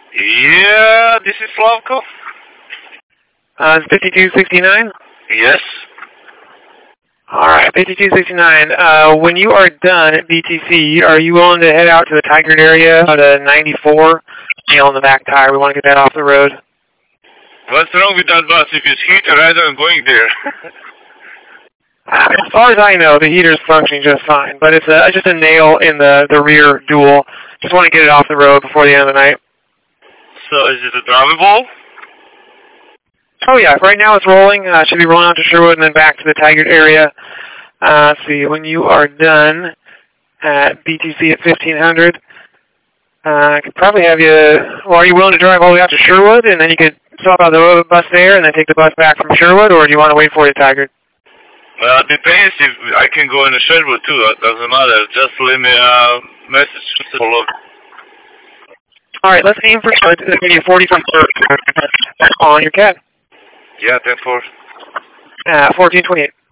Yeah, this is Slavko. It's 5269? Yes. Alright, 5269. When you are done at BTC, are you willing to head out to the Tigard area at a 94? Nail on the back tire. We want to get that off the road. What's wrong with that bus? If it's heater, I don't going there. As far as I know, the heater's functioning just fine, but it's just a nail in the rear dual. Just want to get it off the road before the end of the night. So is it a drivable? Oh yeah, right now it's rolling. Should be rolling out to Sherwood and then back to the Tigard area. Let's see, when you are done at BTC at 1500, I could probably have you, well, are you willing to drive all the way out to Sherwood and then you could swap out the bus there and then take the bus back from Sherwood, or do you want to wait for it at Tigard? Well, it depends if I can go in the Sherwood too. That doesn't matter. Just leave me a message. All right, let's aim for Sherwood. It's going to be 45 on your cab. Yeah, 10-4. 1428.